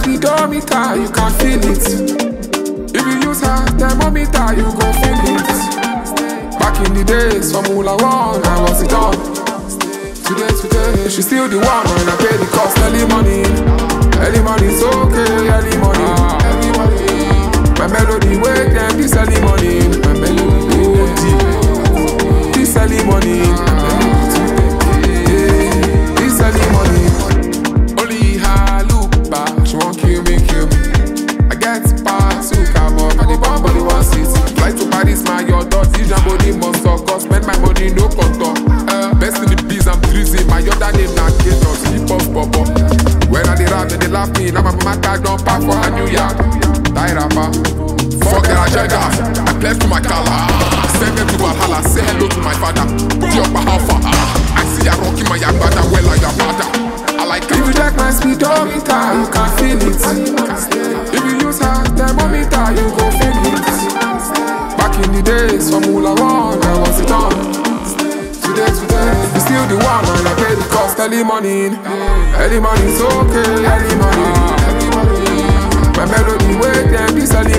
speedometer, you can feel it. If you use her thermometer, you gon' feel it. Back in the days, Formula 1, I was it on. Today, she's still the one, and I pay the cost. Early money's okay, early money. My melody wake them, this early money. My melody deep, this early money. This early money. Only her look back, she won't kill me. I get past Suka, but the bomb body wants it. Fly to Paris, my your dot, this body must talk. Spend my money, no contour. Best in the biz, I'm drizzy. My other name na Gatos, hip hop bobo. When I dey rap, they laugh me. Now my mama card don't pack for a new yard. Die rapper, fuck that agenda. I pledge to my color. Send them to Valhalla, say hello to my father. Diokpa how far? I see ya rocking my yagbada well like your father. I like it. If you check my speedometer, you can feel it. If you use her thermometer, you gon' feel it. Back in the days, Formula 1, I was it on. Today, you still the one, and I pay the cost. Early money's okay, early money. My melody wake them, this early